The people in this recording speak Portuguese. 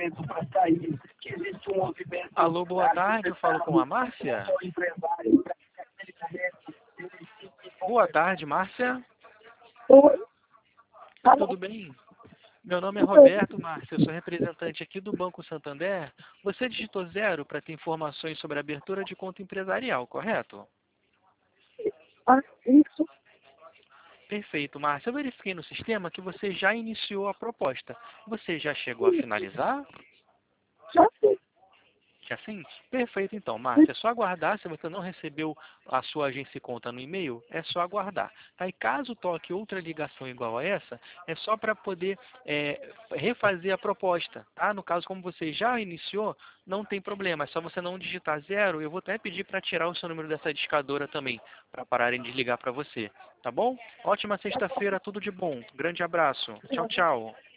movimento para sair, que existe um movimento... Alô, boa tarde, eu falo com a Márcia. Boa tarde, Márcia. Oi. Tudo bem? Meu nome é Roberto, Márcia, eu sou representante aqui do Banco Santander. Você digitou 0 para ter informações sobre a abertura de conta empresarial, correto? Isso. Perfeito, Márcia. Eu verifiquei no sistema que você já iniciou a proposta. Você já chegou a finalizar? Já sei. Já sim? Perfeito, então, Márcia. É só aguardar. Se você não recebeu a sua agência e conta no e-mail, é só aguardar. Tá? E caso toque outra ligação igual a essa, é só para poder refazer a proposta. Tá? No caso, como você já iniciou, não tem problema. É só você não digitar 0. Eu vou até pedir para tirar o seu número dessa discadora também, para pararem de ligar para você. Tá bom? Ótima sexta-feira, tudo de bom. Grande abraço. Tchau, tchau.